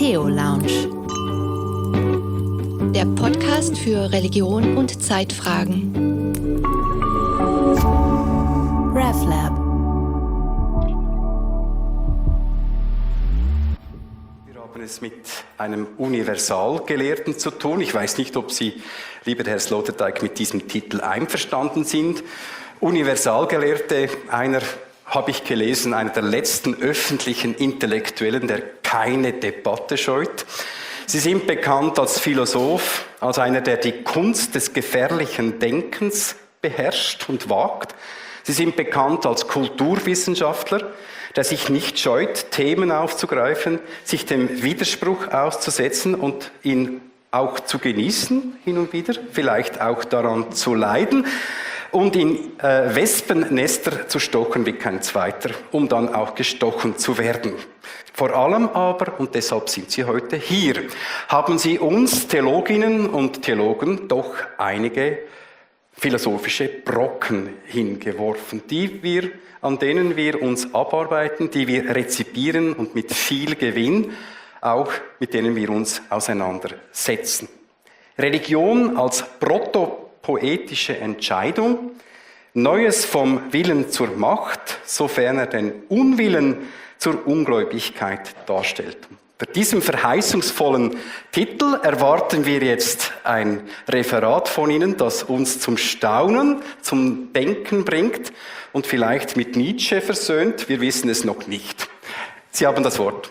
Theo-Lounge. Der Podcast für Religion und Zeitfragen. RevLab. Wir haben es mit einem Universalgelehrten zu tun. Ich weiß nicht, ob Sie, lieber Herr Sloterdijk, mit diesem Titel einverstanden sind. Universalgelehrte, habe ich gelesen, einer der letzten öffentlichen Intellektuellen, der keine Debatte scheut. Sie sind bekannt als Philosoph, als einer, der die Kunst des gefährlichen Denkens beherrscht und wagt. Sie sind bekannt als Kulturwissenschaftler, der sich nicht scheut, Themen aufzugreifen, sich dem Widerspruch auszusetzen und ihn auch zu genießen, hin und wieder, vielleicht auch daran zu leiden und in Wespennester zu stochen wie kein zweiter, um dann auch gestochen zu werden. Vor allem aber, und deshalb sind Sie heute hier, haben Sie uns Theologinnen und Theologen doch einige philosophische Brocken hingeworfen, an denen wir uns abarbeiten, die wir rezipieren und mit viel Gewinn auch mit denen wir uns auseinandersetzen. Religion als protopoetische Entscheidung, Neues vom Willen zur Macht, sofern er den Unwillen zur Ungläubigkeit darstellt. Bei diesem verheißungsvollen Titel erwarten wir jetzt ein Referat von Ihnen, das uns zum Staunen, zum Denken bringt und vielleicht mit Nietzsche versöhnt. Wir wissen es noch nicht. Sie haben das Wort.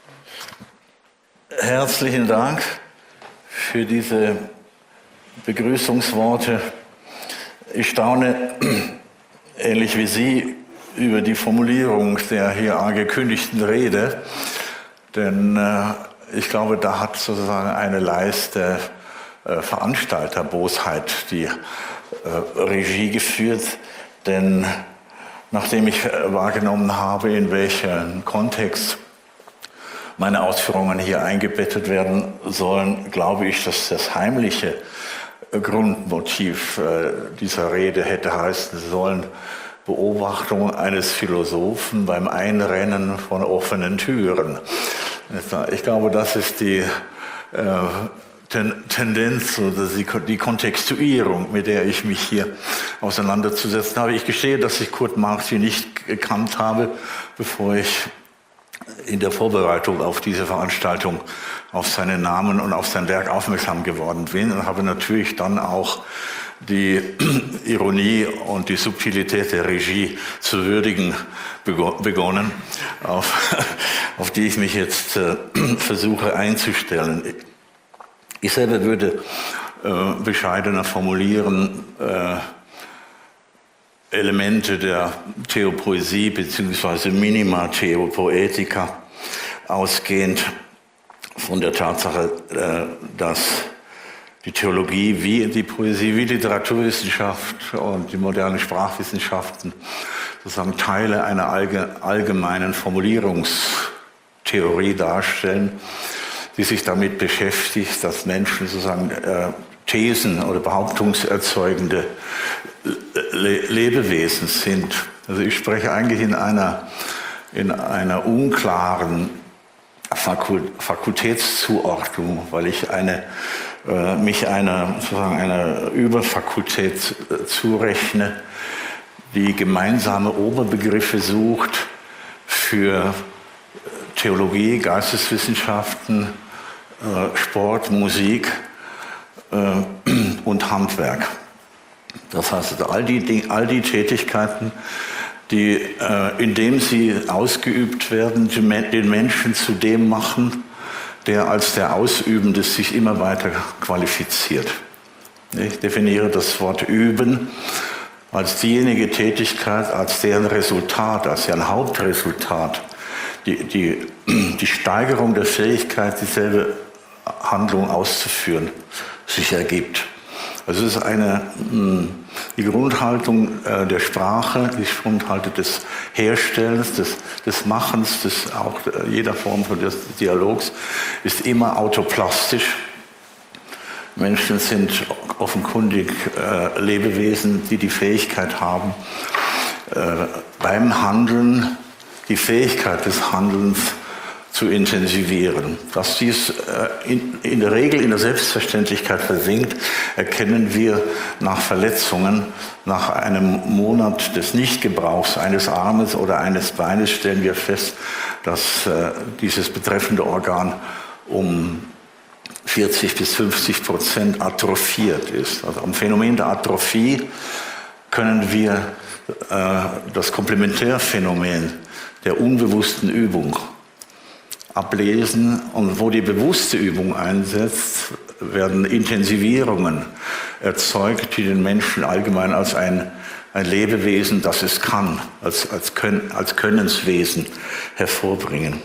Herzlichen Dank für diese Begrüßungsworte. Ich staune, ähnlich wie Sie, über die Formulierung der hier angekündigten Rede, denn ich glaube, da hat sozusagen eine Leiste Veranstalterbosheit die Regie geführt, denn nachdem ich wahrgenommen habe, in welchen Kontext meine Ausführungen hier eingebettet werden sollen, glaube ich, dass das heimliche Grundmotiv dieser Rede hätte heißen sollen: Beobachtung eines Philosophen beim Einrennen von offenen Türen. Ich glaube, das ist die Tendenz oder die Kontextuierung, mit der ich mich hier auseinanderzusetzen habe. Ich gestehe, dass ich Kurt Marti nicht gekannt habe, bevor ich in der Vorbereitung auf diese Veranstaltung auf seinen Namen und auf sein Werk aufmerksam geworden bin und habe natürlich dann auch die Ironie und die Subtilität der Regie zu würdigen begonnen, auf die ich mich jetzt versuche einzustellen. Ich selber würde bescheidener formulieren, Elemente der Theopoesie bzw. Minima Theopoetica, ausgehend von der Tatsache, dass die Theologie wie die Poesie, wie Literaturwissenschaft und die modernen Sprachwissenschaften sozusagen Teile einer allgemeinen Formulierungstheorie darstellen, die sich damit beschäftigt, dass Menschen sozusagen Thesen oder behauptungserzeugende Lebewesen sind. Also ich spreche eigentlich in einer unklaren Fakultätszuordnung, weil ich mich einer Überfakultät zurechne, die gemeinsame Oberbegriffe sucht für Theologie, Geisteswissenschaften, Sport, Musik und Handwerk. Das heißt, all die Tätigkeiten, die, indem sie ausgeübt werden, den Menschen zu dem machen, der als der Ausübende sich immer weiter qualifiziert. Ich definiere das Wort Üben als diejenige Tätigkeit, als deren Resultat, als deren Hauptresultat die Steigerung der Fähigkeit, dieselbe Handlung auszuführen, sich ergibt. Also es ist die Grundhaltung der Sprache, die Grundhaltung des Herstellens, des Machens, auch jeder Form des Dialogs, ist immer autoplastisch. Menschen sind offenkundig Lebewesen, die die Fähigkeit haben, beim Handeln die Fähigkeit des Handelns zu intensivieren. Dass dies in der Regel in der Selbstverständlichkeit versinkt, erkennen wir nach Verletzungen. Nach einem Monat des Nichtgebrauchs eines Armes oder eines Beines stellen wir fest, dass dieses betreffende Organ um 40-50% atrophiert ist. Also am Phänomen der Atrophie können wir das Komplementärphänomen der unbewussten Übung ablesen. Und wo die bewusste Übung einsetzt, werden Intensivierungen erzeugt, die den Menschen allgemein als ein Lebewesen, das es kann, als Könnenswesen hervorbringen.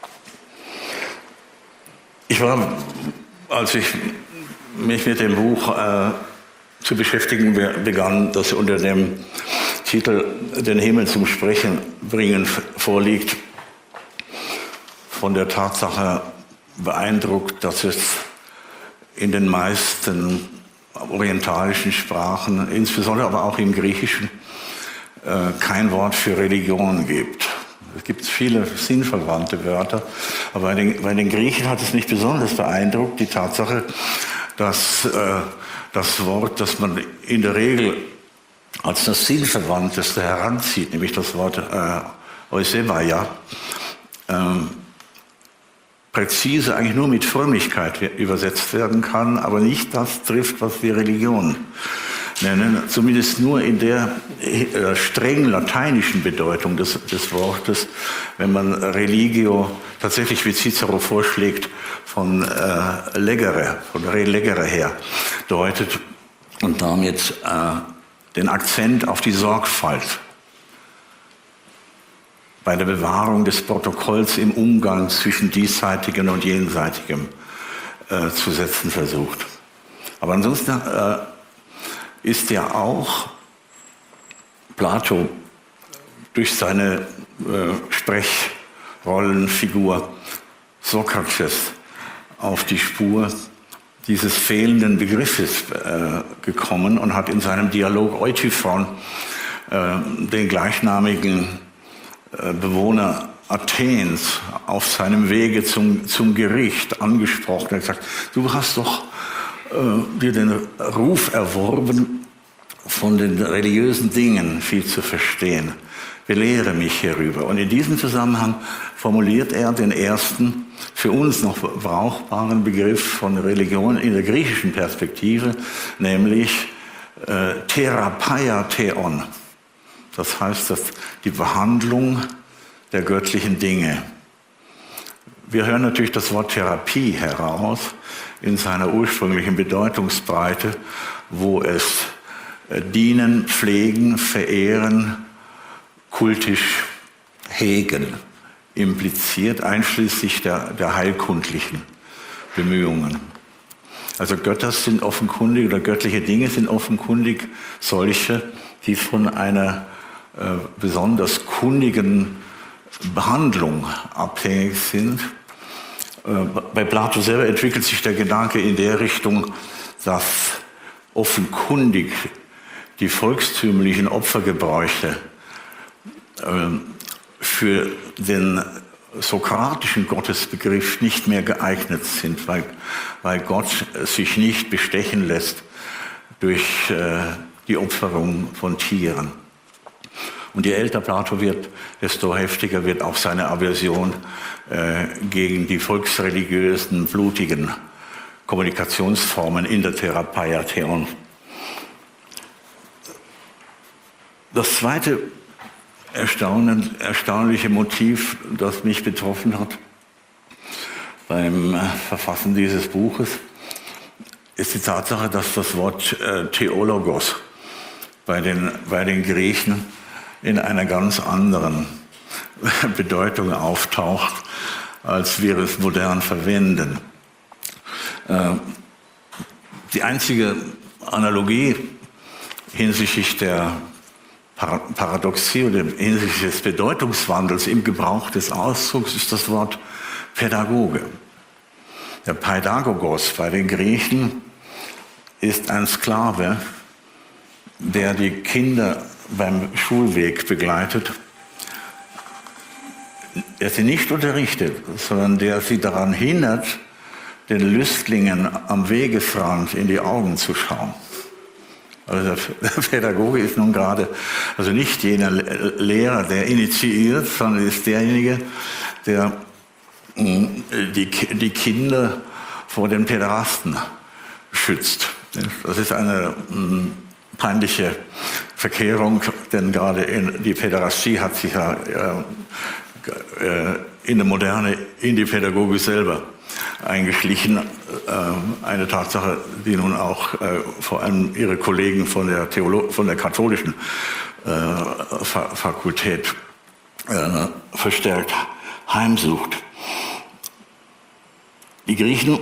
Ich war, als ich mich mit dem Buch zu beschäftigen begann, das unter dem Titel Den Himmel zum Sprechen bringen vorliegt, von der Tatsache beeindruckt, dass es in den meisten orientalischen Sprachen, insbesondere aber auch im Griechischen, kein Wort für Religion gibt. Es gibt viele sinnverwandte Wörter, aber bei den Griechen hat es mich besonders beeindruckt, die Tatsache, dass das Wort, das man in der Regel als das Sinnverwandteste heranzieht, nämlich das Wort Eusebeia, präzise eigentlich nur mit Frömmigkeit übersetzt werden kann, aber nicht das trifft, was wir Religion nennen, zumindest nur in der streng lateinischen Bedeutung des Wortes, wenn man Religio tatsächlich, wie Cicero vorschlägt, von re legere her deutet und damit den Akzent auf die Sorgfalt bei der Bewahrung des Protokolls im Umgang zwischen Diesseitigem und Jenseitigem zu setzen versucht. Aber ansonsten ist ja auch Plato durch seine Sprechrollenfigur Sokrates auf die Spur dieses fehlenden Begriffes gekommen und hat in seinem Dialog Eutyphron den gleichnamigen Bewohner Athens auf seinem Wege zum Gericht angesprochen. Er hat gesagt, du hast doch dir den Ruf erworben, von den religiösen Dingen viel zu verstehen. Belehre mich hierüber. Und in diesem Zusammenhang formuliert er den ersten, für uns noch brauchbaren Begriff von Religion in der griechischen Perspektive, nämlich Therapeia Theon. Das heißt, dass die Behandlung der göttlichen Dinge. Wir hören natürlich das Wort Therapie heraus in seiner ursprünglichen Bedeutungsbreite, wo es dienen, pflegen, verehren, kultisch hegen impliziert, einschließlich der heilkundlichen Bemühungen. Also Götter sind offenkundig oder göttliche Dinge sind offenkundig solche, die von einer besonders kundigen Behandlung abhängig sind. Bei Plato selber entwickelt sich der Gedanke in der Richtung, dass offenkundig die volkstümlichen Opfergebräuche für den sokratischen Gottesbegriff nicht mehr geeignet sind, weil Gott sich nicht bestechen lässt durch die Opferung von Tieren. Und je älter Plato wird, desto heftiger wird auch seine Aversion gegen die volksreligiösen, blutigen Kommunikationsformen in der Therapeia Theon. Das zweite erstaunliche Motiv, das mich betroffen hat beim Verfassen dieses Buches, ist die Tatsache, dass das Wort Theologos bei den Griechen in einer ganz anderen Bedeutung auftaucht, als wir es modern verwenden. Die einzige Analogie hinsichtlich der Paradoxie oder hinsichtlich des Bedeutungswandels im Gebrauch des Ausdrucks ist das Wort Pädagoge. Der Pädagogos bei den Griechen ist ein Sklave, der die Kinder beim Schulweg begleitet, sie nicht unterrichtet, sondern der sie daran hindert, den Lüstlingen am Wegesrand in die Augen zu schauen. Also der Pädagoge ist nun gerade, also nicht jener Lehrer, der initiiert, sondern ist derjenige, der die Kinder vor den Päderasten schützt. Das ist eine peinliche Verkehrung, denn gerade die Päderastie hat sich ja in der Moderne in die Pädagogik selber eingeschlichen. Eine Tatsache, die nun auch vor allem ihre Kollegen von der katholischen Fakultät verstärkt heimsucht. Die Griechen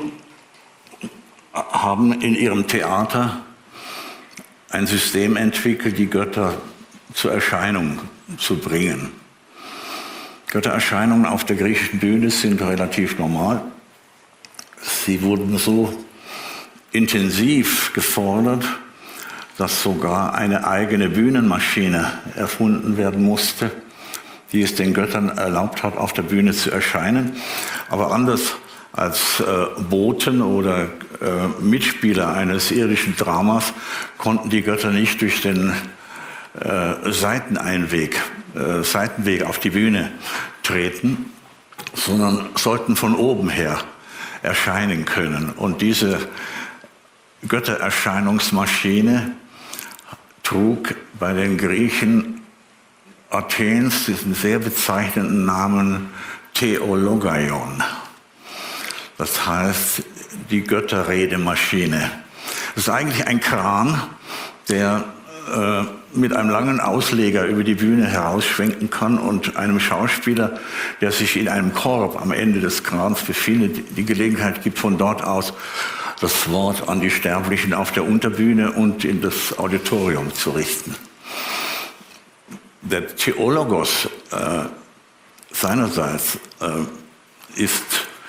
haben in ihrem Theater ein System entwickelt, die Götter zur Erscheinung zu bringen. Göttererscheinungen auf der griechischen Bühne sind relativ normal. Sie wurden so intensiv gefordert, dass sogar eine eigene Bühnenmaschine erfunden werden musste, die es den Göttern erlaubt hat, auf der Bühne zu erscheinen. Aber anders als Boten oder Mitspieler eines irdischen Dramas konnten die Götter nicht durch den Seitenweg auf die Bühne treten, sondern sollten von oben her erscheinen können. Und diese Göttererscheinungsmaschine trug bei den Griechen Athens diesen sehr bezeichnenden Namen Theologaion. Das heißt, die Götterredemaschine. Das ist eigentlich ein Kran, der mit einem langen Ausleger über die Bühne herausschwenken kann und einem Schauspieler, der sich in einem Korb am Ende des Krans befindet, die Gelegenheit gibt, von dort aus das Wort an die Sterblichen auf der Unterbühne und in das Auditorium zu richten. Der Theologos seinerseits ist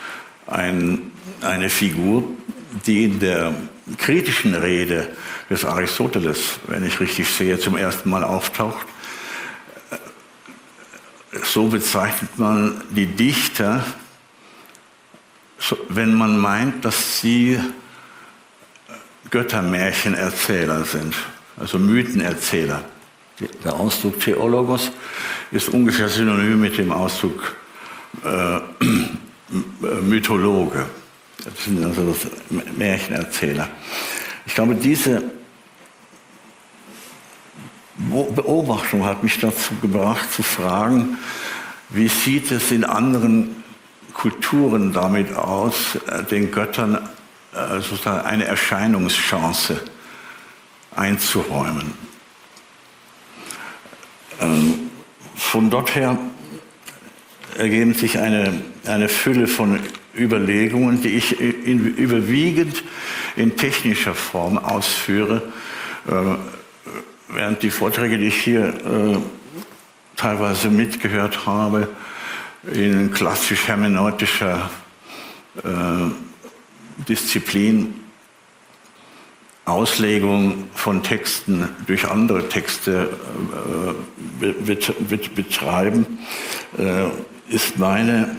eine Figur, die in der kritischen Rede des Aristoteles, wenn ich richtig sehe, zum ersten Mal auftaucht. So bezeichnet man die Dichter, wenn man meint, dass sie Göttermärchenerzähler sind, also Mythenerzähler. Der Ausdruck Theologos ist ungefähr synonym mit dem Ausdruck Mythologe. Das sind also Märchenerzähler. Ich glaube, diese Beobachtung hat mich dazu gebracht, zu fragen, wie sieht es in anderen Kulturen damit aus, den Göttern sozusagen eine Erscheinungschance einzuräumen. Von dort her ergeben sich eine Fülle von Überlegungen, die ich überwiegend in technischer Form ausführe, während die Vorträge, die ich hier teilweise mitgehört habe, in klassisch hermeneutischer Disziplin, Auslegung von Texten durch andere Texte betreiben, ist meine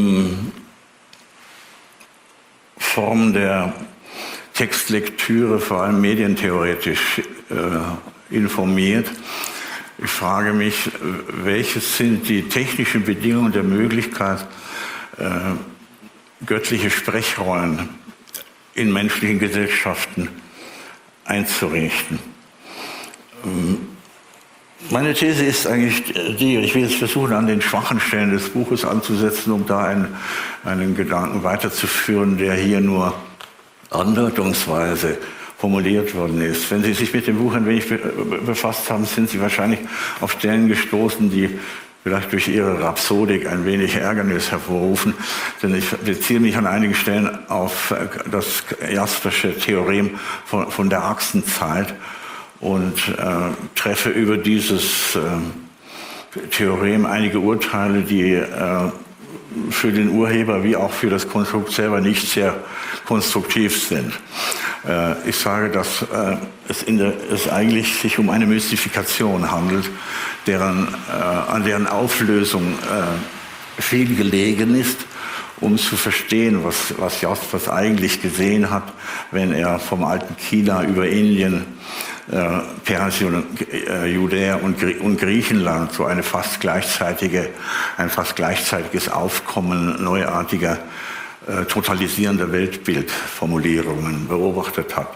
Form der Textlektüre vor allem medientheoretisch informiert. Ich frage mich, welches sind die technischen Bedingungen der Möglichkeit, göttliche Sprechrollen in menschlichen Gesellschaften einzurichten. Meine These ist eigentlich die, ich will jetzt versuchen, an den schwachen Stellen des Buches anzusetzen, um da einen Gedanken weiterzuführen, der hier nur andeutungsweise formuliert worden ist. Wenn Sie sich mit dem Buch ein wenig befasst haben, sind Sie wahrscheinlich auf Stellen gestoßen, die vielleicht durch Ihre Rhapsodik ein wenig Ärgernis hervorrufen. Denn ich beziehe mich an einigen Stellen auf das Jaspersche Theorem von der Achsenzeit und treffe über dieses Theorem einige Urteile, die für den Urheber wie auch für das Konstrukt selber nicht sehr konstruktiv sind. Ich sage, dass es eigentlich sich um eine Mystifikation handelt, an deren Auflösung viel gelegen ist, um zu verstehen, was Jaspers eigentlich gesehen hat, wenn er vom alten China über Indien, Persien, Judäa und Griechenland so ein fast gleichzeitiges Aufkommen neuartiger, totalisierender Weltbildformulierungen beobachtet hat.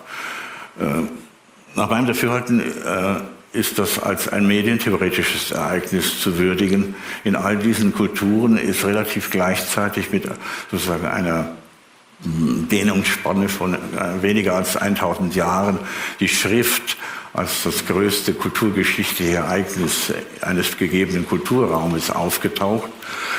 Nach meinem Dafürhalten ist das als ein medientheoretisches Ereignis zu würdigen. In all diesen Kulturen ist relativ gleichzeitig mit sozusagen einer Dehnungsspanne von weniger als 1000 Jahren die Schrift als das größte kulturgeschichtliche Ereignis eines gegebenen Kulturraumes aufgetaucht.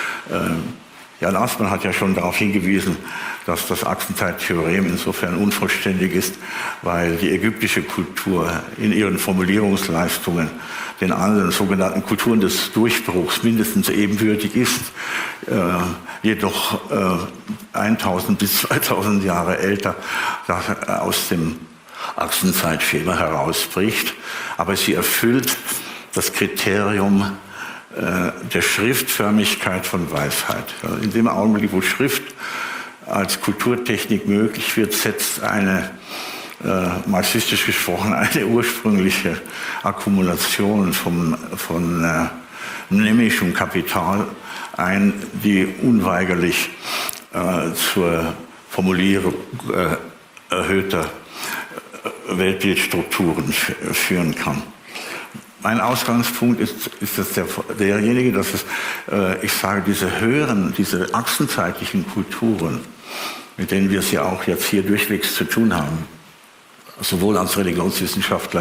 Jan Assmann hat ja schon darauf hingewiesen, dass das Achsenzeittheorem insofern unvollständig ist, weil die ägyptische Kultur in ihren Formulierungsleistungen den anderen sogenannten Kulturen des Durchbruchs mindestens ebenbürtig ist, jedoch 1000 bis 2000 Jahre älter aus dem Achsenzeitschema herausbricht. Aber sie erfüllt das Kriterium der Schriftförmigkeit von Weisheit. In dem Augenblick, wo Schrift als Kulturtechnik möglich wird, setzt eine, marxistisch gesprochen, eine ursprüngliche Akkumulation von nämmischem Kapital ein, die unweigerlich zur Formulierung erhöhter Weltbildstrukturen führen kann. Mein Ausgangspunkt ist derjenige, dass ich sage, diese achsenzeitlichen Kulturen, mit denen wir es ja auch jetzt hier durchwegs zu tun haben, sowohl als Religionswissenschaftler,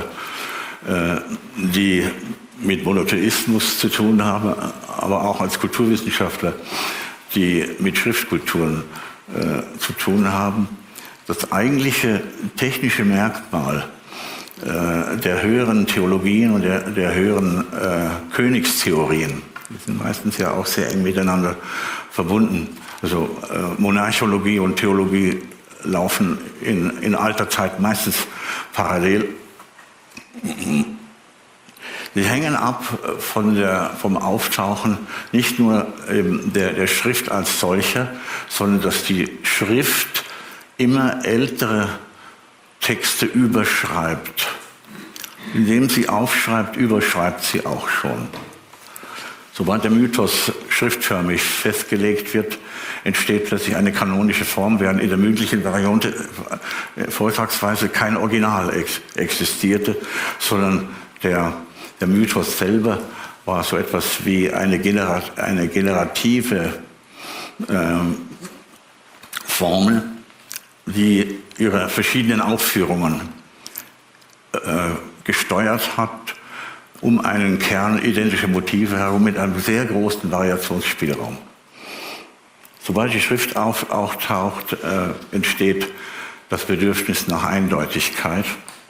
die mit Monotheismus zu tun haben, aber auch als Kulturwissenschaftler, die mit Schriftkulturen zu tun haben, das eigentliche technische Merkmal der höheren Theologien und der höheren Königstheorien, die sind meistens ja auch sehr eng miteinander verbunden. Also Monarchologie und Theologie laufen in alter Zeit meistens parallel. Die hängen ab vom Auftauchen nicht nur der Schrift als solcher, sondern dass die Schrift immer ältere Texte überschreibt. Indem sie aufschreibt, überschreibt sie auch schon. Sobald der Mythos schriftförmig festgelegt wird, entsteht plötzlich eine kanonische Form, während in der mündlichen Variante vortragsweise kein Original existierte, sondern der Mythos selber war so etwas wie eine generative Formel, die ihre verschiedenen Aufführungen gesteuert hat, um einen Kern identischer Motive herum mit einem sehr großen Variationsspielraum. Sobald die Schrift auftaucht, entsteht das Bedürfnis nach Eindeutigkeit.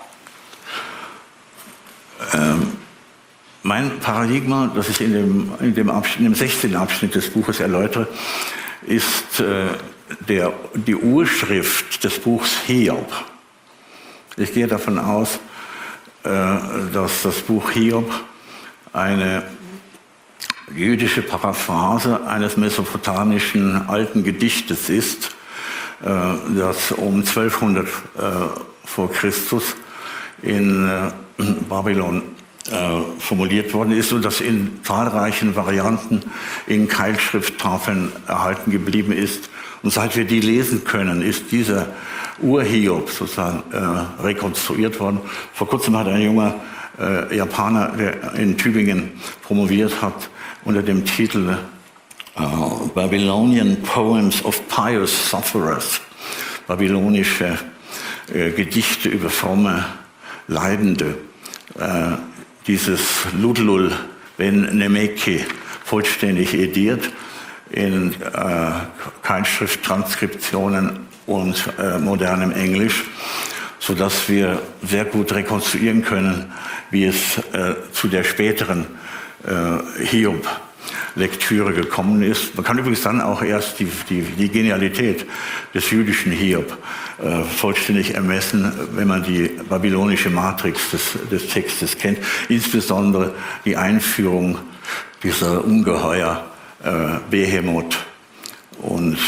Mein Paradigma, das ich in dem 16. Abschnitt des Buches erläutere, ist die Urschrift des Buchs Hiob. Ich gehe davon aus, dass das Buch Hiob eine jüdische Paraphrase eines mesopotamischen alten Gedichtes ist, das um 1200 vor Christus in Babylon formuliert worden ist und das in zahlreichen Varianten in Keilschrifttafeln erhalten geblieben ist. Und seit wir die lesen können, ist dieser Ur-Hiob sozusagen rekonstruiert worden. Vor kurzem hat ein junger Japaner, der in Tübingen promoviert hat, unter dem Titel Babylonian Poems of Pious Sufferers, babylonische Gedichte über fromme Leidende, dieses Ludlul ben Nemeki vollständig ediert in Keilschrifttranskriptionen und modernem Englisch, sodass wir sehr gut rekonstruieren können, wie es zu der späteren Hiob-Lektüre gekommen ist. Man kann übrigens dann auch erst die Genialität des jüdischen Hiob vollständig ermessen, wenn man die babylonische Matrix des Textes kennt, insbesondere die Einführung dieser ungeheuer Behemoth und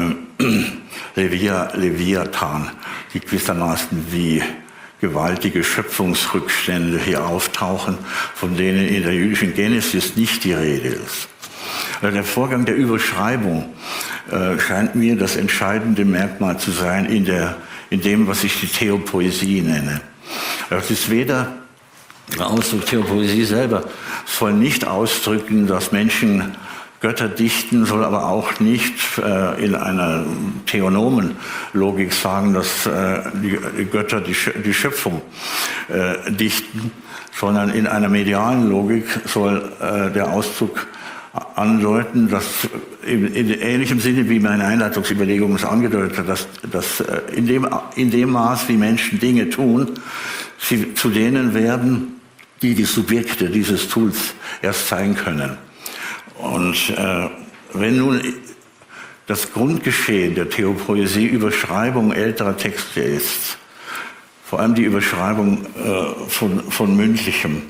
Leviathan, die gewissermaßen wie gewaltige Schöpfungsrückstände hier auftauchen, von denen in der jüdischen Genesis nicht die Rede ist. Also der Vorgang der Überschreibung scheint mir das entscheidende Merkmal zu sein in dem, was ich die Theopoesie nenne. Das ist weder der Ausdruck Theopoesie selber, soll nicht ausdrücken, dass Menschen Götter dichten, soll aber auch nicht in einer Theonomen-Logik sagen, dass die Götter die Schöpfung dichten, sondern in einer medialen Logik soll der Ausdruck andeuten, dass in ähnlichem Sinne wie meine Einleitungsüberlegung es angedeutet hat, dass in dem Maß, wie Menschen Dinge tun, sie zu denen werden, die Subjekte dieses Tuns erst sein können. Und wenn nun das Grundgeschehen der Theopoesie Überschreibung älterer Texte ist, vor allem die Überschreibung von Mündlichem,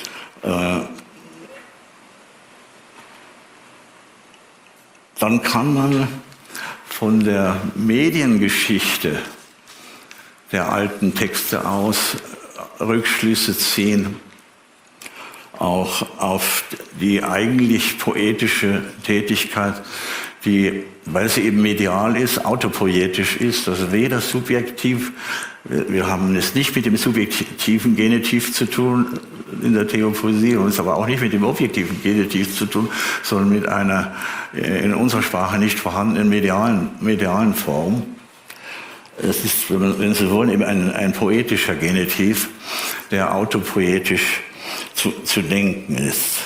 dann kann man von der Mediengeschichte der alten Texte aus Rückschlüsse ziehen, auch auf die eigentlich poetische Tätigkeit, die, weil sie eben medial ist, autopoetisch ist, also weder subjektiv, wir haben es nicht mit dem subjektiven Genitiv zu tun in der Theopoesie, und es aber auch nicht mit dem objektiven Genitiv zu tun, sondern mit einer in unserer Sprache nicht vorhandenen medialen Form. Es ist, wenn Sie wollen, eben ein poetischer Genitiv, der autopoetisch zu denken ist.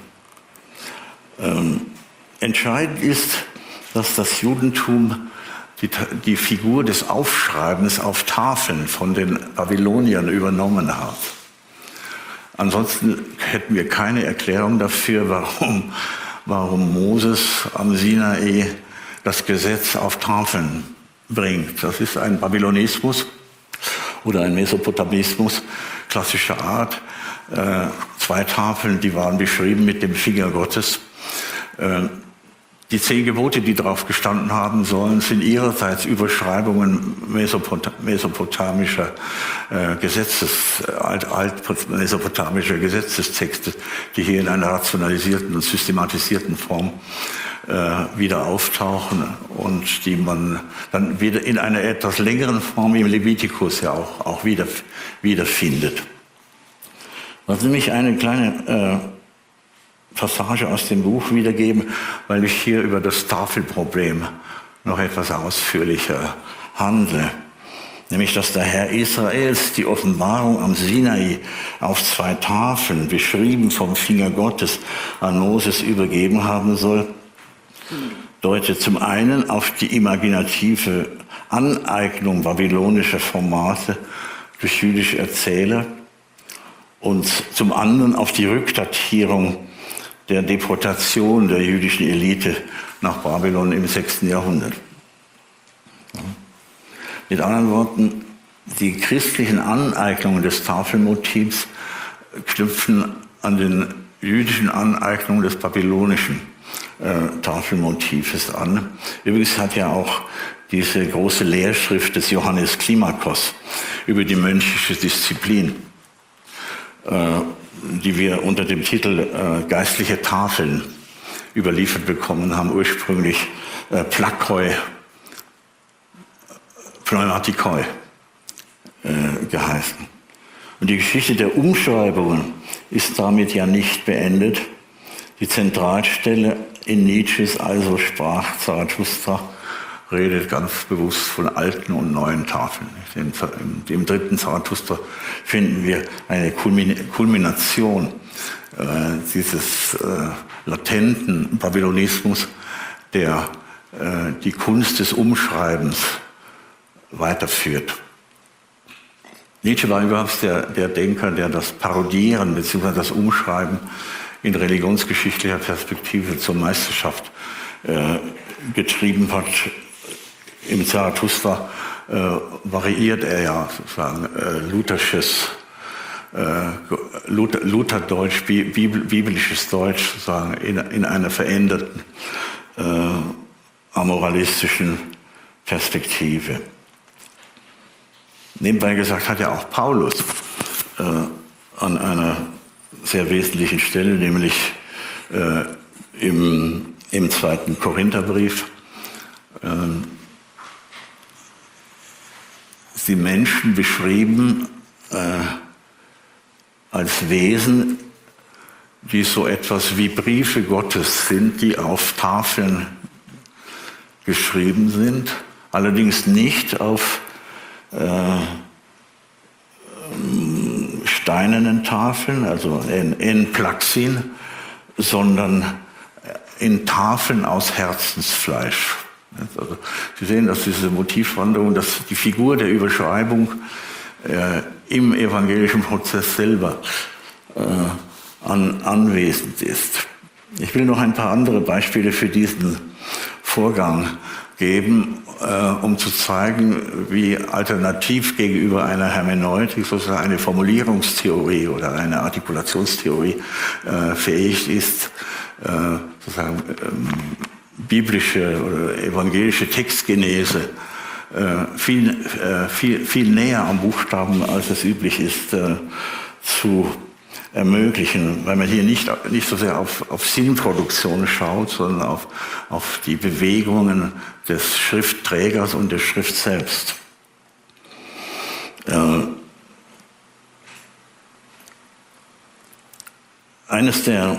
Entscheidend ist, dass das Judentum die Figur des Aufschreibens auf Tafeln von den Babyloniern übernommen hat. Ansonsten hätten wir keine Erklärung dafür, warum Moses am Sinai das Gesetz auf Tafeln bringt. Das ist ein Babylonismus oder ein Mesopotamismus klassischer Art. 2 Tafeln, die waren beschrieben mit dem Finger Gottes. Die 10 Gebote, die darauf gestanden haben sollen, sind ihrerseits Überschreibungen mesopotamischer altmesopotamischer Gesetzestexte, die hier in einer rationalisierten und systematisierten Form wieder auftauchen und die man dann wieder in einer etwas längeren Form im Levitikus ja auch wiederfindet. Lassen Sie mich eine kleine Passage aus dem Buch wiedergeben, weil ich hier über das Tafelproblem noch etwas ausführlicher handle. Nämlich, dass der Herr Israels die Offenbarung am Sinai auf 2 Tafeln, beschrieben vom Finger Gottes, an Moses übergeben haben soll, deutet zum einen auf die imaginative Aneignung babylonischer Formate durch jüdische Erzähler und zum anderen auf die Rückdatierung der Deportation der jüdischen Elite nach Babylon im 6. Jahrhundert. Mit anderen Worten, die christlichen Aneignungen des Tafelmotivs knüpfen an den jüdischen Aneignungen des babylonischen Tafelmotives an. Übrigens hat ja auch diese große Lehrschrift des Johannes Klimakos über die mönchische Disziplin, die wir unter dem Titel Geistliche Tafeln überliefert bekommen haben, ursprünglich Plakoi, Pneumatikoi geheißen. Und die Geschichte der Umschreibungen ist damit ja nicht beendet. Die Zentralstelle in Nietzsches Also sprach Zarathustra redet ganz bewusst von alten und neuen Tafeln. Im 3. Zarathustra finden wir eine Kulmination dieses latenten Babylonismus, der die Kunst des Umschreibens weiterführt. Nietzsche war überhaupt der Denker, der das Parodieren bzw. das Umschreiben in religionsgeschichtlicher Perspektive zur Meisterschaft getrieben hat. Im Zarathustra variiert er ja sozusagen Luthersches Lutherdeutsch, biblisches Deutsch sozusagen in einer veränderten amoralistischen Perspektive. Nebenbei gesagt hat ja auch Paulus an einer sehr wesentlichen Stelle, nämlich im 2. Korintherbrief, die Menschen beschrieben als Wesen, die so etwas wie Briefe Gottes sind, die auf Tafeln geschrieben sind, allerdings nicht auf steinernen Tafeln, also in Plaxin, sondern in Tafeln aus Herzensfleisch. Also Sie sehen, dass diese Motivwanderung, dass die Figur der Überschreibung im evangelischen Prozess selber anwesend ist. Ich will noch ein paar andere Beispiele für diesen Vorgang geben, um zu zeigen, wie alternativ gegenüber einer Hermeneutik sozusagen eine Formulierungstheorie oder eine Artikulationstheorie fähig ist, sozusagen biblische oder evangelische Textgenese viel näher am Buchstaben, als es üblich ist, zu ermöglichen, weil man hier nicht so sehr auf Sinnproduktion schaut, sondern auf die Bewegungen des Schriftträgers und der Schrift selbst. Eines der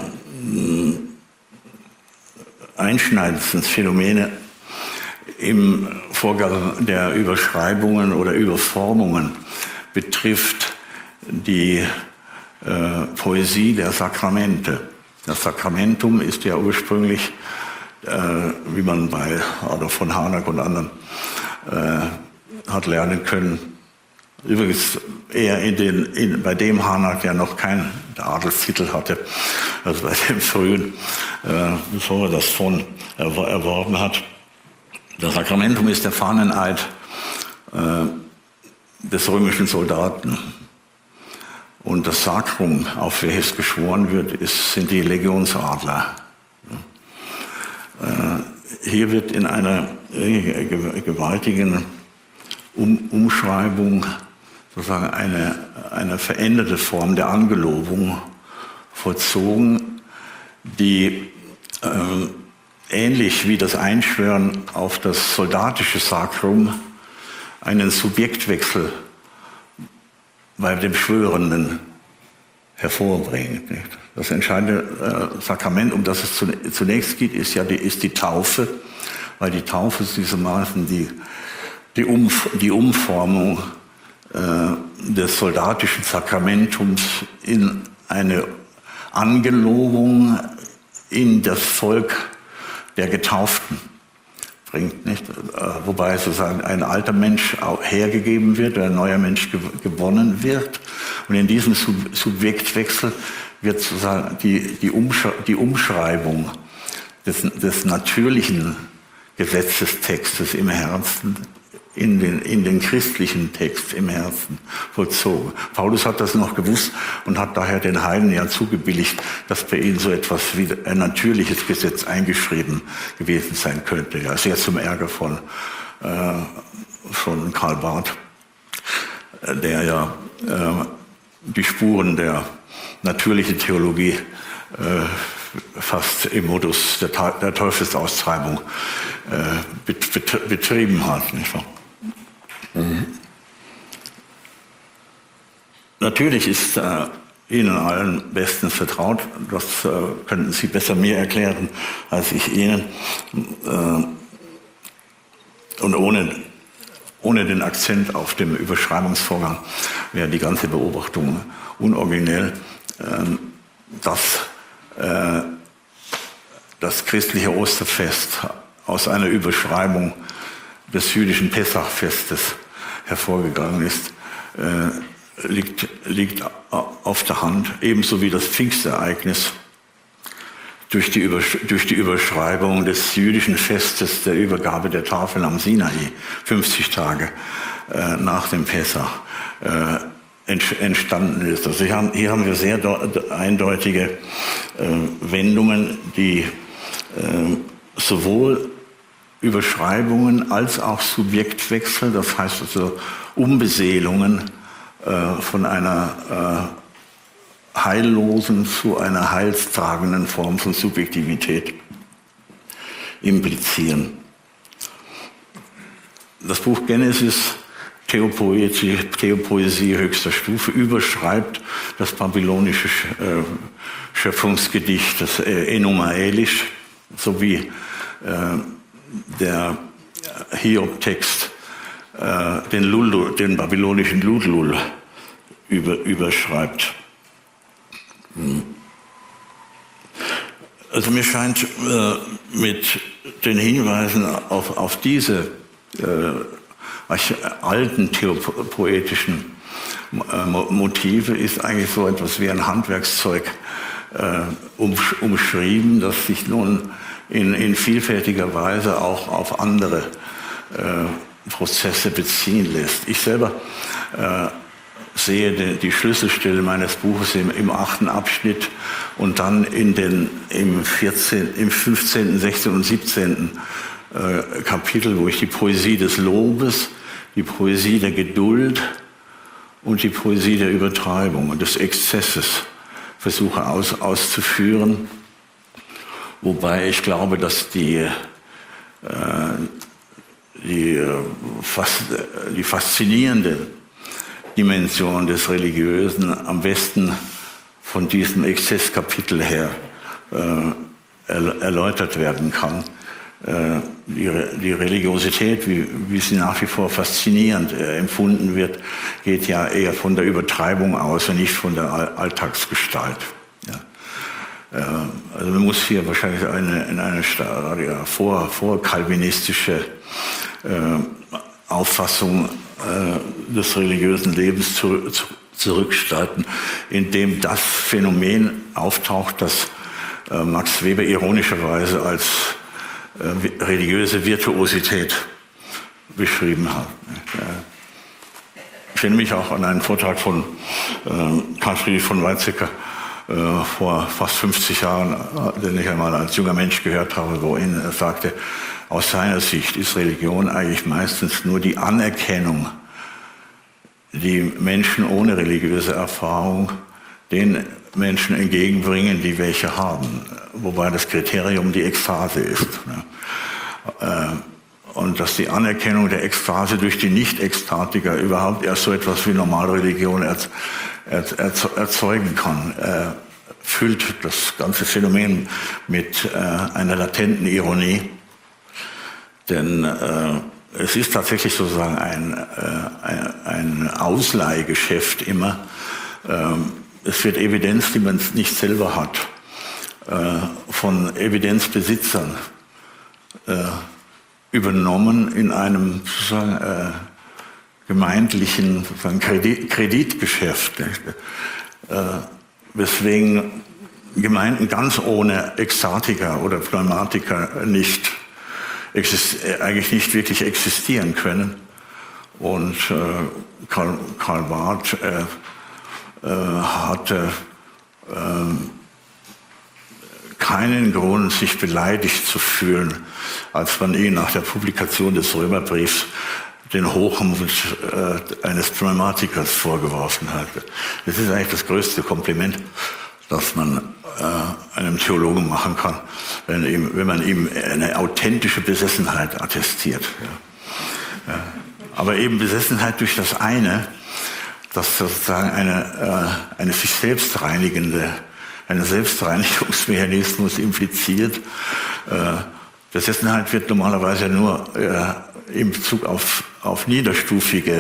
einschneidendsten Phänomene im Vorgang der Überschreibungen oder Überformungen betrifft die Poesie der Sakramente. Das Sakramentum ist ja ursprünglich, wie man bei Adolf von Harnack und anderen hat lernen können, übrigens eher bei dem Harnack, der noch keinen Adelstitel hatte, also bei dem frühen, bevor er das von erworben hat. Das Sakramentum ist der Fahneneid des römischen Soldaten. Und das Sakrum, auf welches geschworen wird, sind die Legionsadler. Hier wird in einer gewaltigen Umschreibung sozusagen eine veränderte Form der Angelobung vollzogen, die ähnlich wie das Einschwören auf das soldatische Sakrum einen Subjektwechsel bei dem Schwörenden hervorbringt. Das entscheidende Sakrament, um das es zunächst geht, ist die Taufe, weil die Taufe ist gewissermaßen die Umformung des soldatischen Sakramentums in eine Angelobung in das Volk der Getauften bringt, nicht? Wobei sozusagen ein alter Mensch hergegeben wird, ein neuer Mensch gewonnen wird. Und in diesem Subjektwechsel wird sozusagen die Umschreibung des natürlichen Gesetzestextes im Herzen in den christlichen Text im Herzen vollzogen. Paulus hat das noch gewusst und hat daher den Heiden ja zugebilligt, dass bei ihnen so etwas wie ein natürliches Gesetz eingeschrieben gewesen sein könnte. Ja, sehr zum Ärger von Karl Barth, der ja die Spuren der natürlichen Theologie fast im Modus der Teufelsaustreibung betrieben hat. Nicht wahr? Mhm. Natürlich ist Ihnen allen bestens vertraut, das könnten Sie besser mir erklären als ich Ihnen. Und ohne den Akzent auf dem Überschreibungsvorgang wäre die ganze Beobachtung unoriginell, dass das christliche Osterfest aus einer Überschreibung des jüdischen Pessachfestes hervorgegangen ist, liegt auf der Hand, ebenso wie das Pfingstereignis durch die Überschreibung des jüdischen Festes der Übergabe der Tafel am Sinai, 50 Tage nach dem Pessach, entstanden ist. Also hier haben wir sehr eindeutige Wendungen, die sowohl Überschreibungen als auch Subjektwechsel, das heißt also Umbeseelungen von einer heillosen zu einer heilstragenden Form von Subjektivität implizieren. Das Buch Genesis, Theopoesie höchster Stufe, überschreibt das babylonische Schöpfungsgedicht, das Enuma Elish, sowie der Hiob-Text den babylonischen Lulul überschreibt. Also mir scheint mit den Hinweisen auf diese alten theopoetischen Motive ist eigentlich so etwas wie ein Handwerkszeug umschrieben, das sich nun in vielfältiger Weise auch auf andere Prozesse beziehen lässt. Ich selber sehe die Schlüsselstelle meines Buches im 8. Abschnitt und dann im 15., 16. und 17. Kapitel, wo ich die Poesie des Lobes, die Poesie der Geduld und die Poesie der Übertreibung und des Exzesses versuche auszuführen. Wobei ich glaube, dass die faszinierende Dimension des Religiösen am besten von diesem Exzesskapitel her erläutert werden kann. Die Religiosität, wie sie nach wie vor faszinierend empfunden wird, geht ja eher von der Übertreibung aus und nicht von der Alltagsgestalt. Ja. Also man muss hier wahrscheinlich in eine vorkalvinistische Auffassung des religiösen Lebens zurückstreiten, in dem das Phänomen auftaucht, das Max Weber ironischerweise als religiöse Virtuosität beschrieben hat. Ich erinnere mich auch an einen Vortrag von Karl Friedrich von Weizsäcker vor fast 50 Jahren, den ich einmal als junger Mensch gehört habe, worin er sagte, aus seiner Sicht ist Religion eigentlich meistens nur die Anerkennung, die Menschen ohne religiöse Erfahrung den Menschen entgegenbringen, die welche haben. Wobei das Kriterium die Ekstase ist. Und dass die Anerkennung der Ekstase durch die Nicht-Ekstatiker überhaupt erst so etwas wie Normalreligion erzeugen kann, füllt das ganze Phänomen mit einer latenten Ironie. Denn es ist tatsächlich sozusagen ein Ausleihgeschäft immer. Es wird Evidenz, die man nicht selber hat, von Evidenzbesitzern übernommen in einem sozusagen gemeindlichen sozusagen Kreditgeschäft, weswegen Gemeinden ganz ohne Ekstatiker oder Pneumatiker eigentlich nicht wirklich existieren können. Und Karl Barth hatte keinen Grund, sich beleidigt zu fühlen, als man ihn nach der Publikation des Römerbriefs den Hochmut eines Pneumatikers vorgeworfen hatte. Das ist eigentlich das größte Kompliment, das man einem Theologen machen kann, wenn man ihm eine authentische Besessenheit attestiert. Ja. Aber eben Besessenheit durch das eine, das sozusagen eine sich selbst reinigende, einen Selbstreinigungsmechanismus impliziert. Besessenheit wird normalerweise nur in Bezug auf niederstufige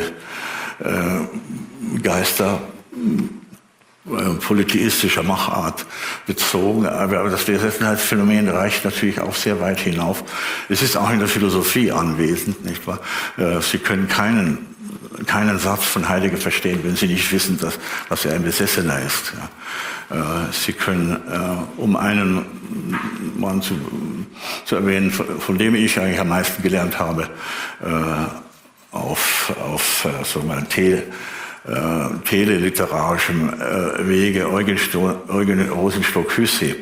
Geister polytheistischer Machart bezogen, aber das Besessenheitsphänomen reicht natürlich auch sehr weit hinauf. Es ist auch in der Philosophie anwesend, nicht wahr? Sie können keinen Satz von Heidegger verstehen, wenn Sie nicht wissen, dass er ein Besessener ist. Sie können, um einen Mann zu erwähnen, von dem ich eigentlich am meisten gelernt habe, auf teleliterarischem Wege Eugen Rosenstock-Huessy,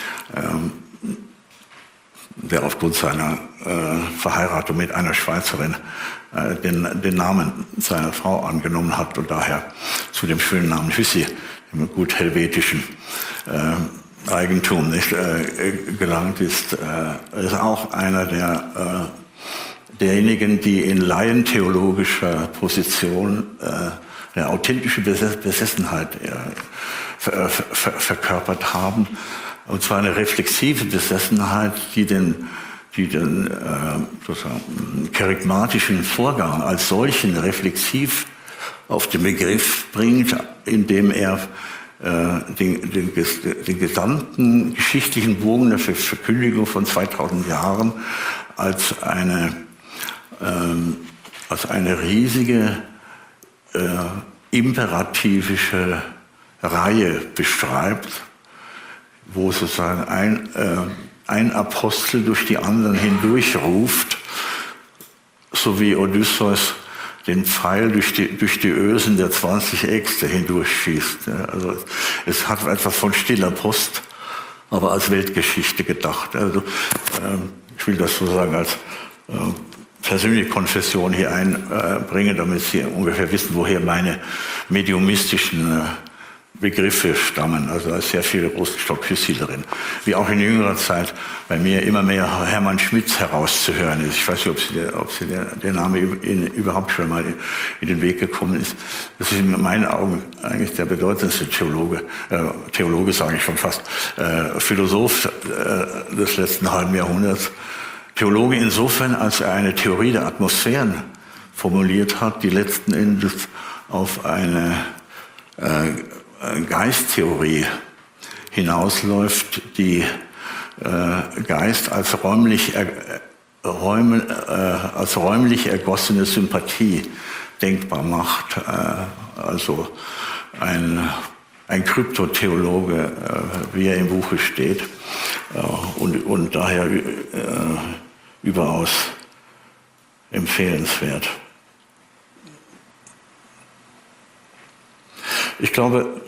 der aufgrund seiner Verheiratung mit einer Schweizerin den Namen seiner Frau angenommen hat und daher zu dem schönen Namen Huessy, dem gut helvetischen Eigentum, nicht, gelangt ist. Ist auch einer derjenigen, die in laientheologischer Position eine authentische Besessenheit verkörpert haben. Und zwar eine reflexive Besessenheit, die den sozusagen kerygmatischen Vorgang als solchen reflexiv auf den Begriff bringt, indem er den gesamten geschichtlichen Bogen der Verkündigung von 2000 Jahren als eine riesige imperativische Reihe beschreibt, wo sozusagen ein Apostel durch die anderen hindurchruft, so wie Odysseus den Pfeil durch die Ösen der 20 Äxte hindurchschießt. Also es hat etwas von stiller Post, aber als Weltgeschichte gedacht. Also ich will das sozusagen als persönliche Konfession hier einbringen, damit Sie ungefähr wissen, woher meine mediumistischen Begriffe stammen. Also da ist sehr viel Rosenstock-Huessy drin. Wie auch in jüngerer Zeit bei mir immer mehr Hermann Schmitz herauszuhören ist. Ich weiß nicht, ob Sie der Name überhaupt schon mal in den Weg gekommen ist. Das ist in meinen Augen eigentlich der bedeutendste Theologe sage ich schon fast, Philosoph des letzten halben Jahrhunderts. Theologe insofern, als er eine Theorie der Atmosphären formuliert hat, die letzten Endes auf eine Geisttheorie hinausläuft, die Geist als räumlich ergossene Sympathie denkbar macht. Also ein Kryptotheologe, wie er im Buche steht, und daher überaus empfehlenswert. Ich glaube,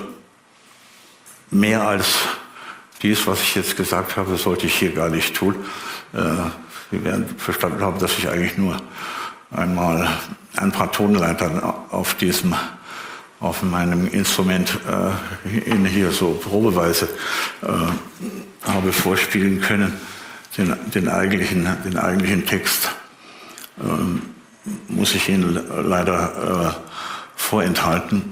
mehr als dies, was ich jetzt gesagt habe, sollte ich hier gar nicht tun. Sie werden verstanden haben, dass ich eigentlich nur einmal ein paar Tonleitern auf meinem Instrument hier so probeweise habe vorspielen können. Den eigentlichen Text muss ich Ihnen leider vorenthalten.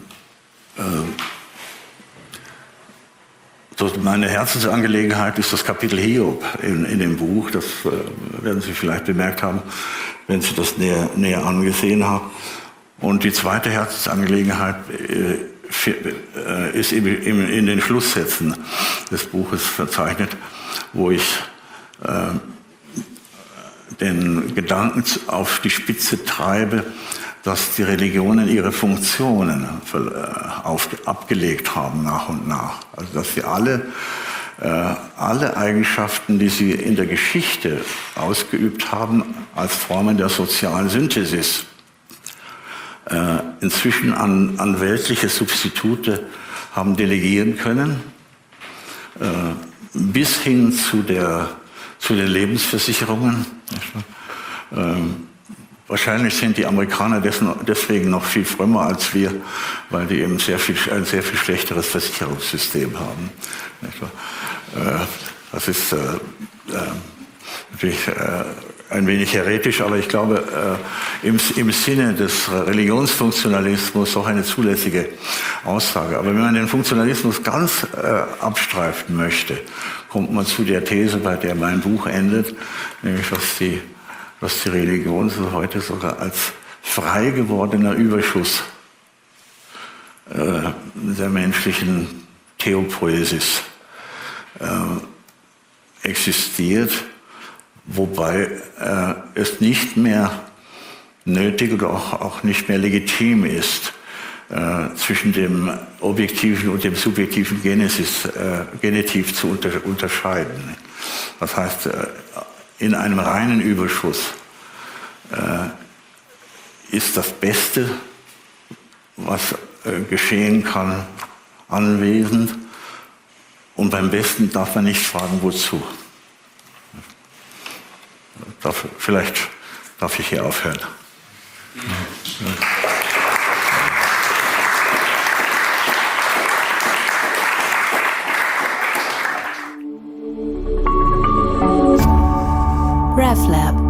Meine Herzensangelegenheit ist das Kapitel Hiob in dem Buch. Das werden Sie vielleicht bemerkt haben, wenn Sie das näher angesehen haben. Und die zweite Herzensangelegenheit ist in den Schlusssätzen des Buches verzeichnet, wo ich den Gedanken auf die Spitze treibe, dass die Religionen ihre Funktionen abgelegt haben nach und nach. Also dass sie alle Eigenschaften, die sie in der Geschichte ausgeübt haben, als Formen der sozialen Synthesis inzwischen an weltliche Substitute haben delegieren können, bis hin zu den Lebensversicherungen. Wahrscheinlich sind die Amerikaner deswegen noch viel frömmer als wir, weil die eben ein sehr viel schlechteres Versicherungssystem haben. Das ist natürlich ein wenig heretisch, aber ich glaube, im Sinne des Religionsfunktionalismus auch eine zulässige Aussage. Aber wenn man den Funktionalismus ganz abstreifen möchte, kommt man zu der These, bei der mein Buch endet, nämlich was die Religion so heute sogar als frei gewordener Überschuss der menschlichen Theopoesis existiert, wobei es nicht mehr nötig oder auch nicht mehr legitim ist, zwischen dem objektiven und dem subjektiven Genitiv zu unterscheiden. Das heißt, in einem reinen Überschuss ist das Beste, was geschehen kann, anwesend. Und beim Besten darf man nicht fragen, wozu. Vielleicht darf ich hier aufhören. RevLab